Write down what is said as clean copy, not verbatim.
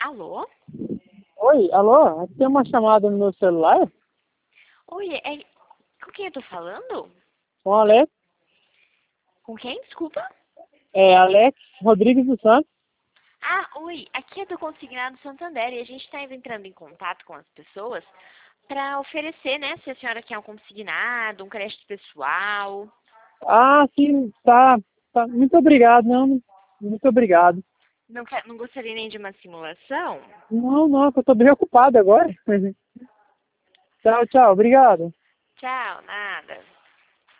Alô? Oi, alô? Aqui tem uma chamada no meu celular? Oi, com quem eu tô falando? Com o Alex. Com quem? Desculpa? É Alex Rodrigues dos Santos. Ah, oi, aqui é do Consignado Santander e a gente está entrando em contato com as pessoas para oferecer, né, se a senhora quer um consignado, um crédito pessoal. Ah, sim, tá. Muito obrigado, não. Muito obrigado. Não gostaria nem de uma simulação? Não, que eu tô bem ocupado agora. Tchau, obrigado. Tchau, nada.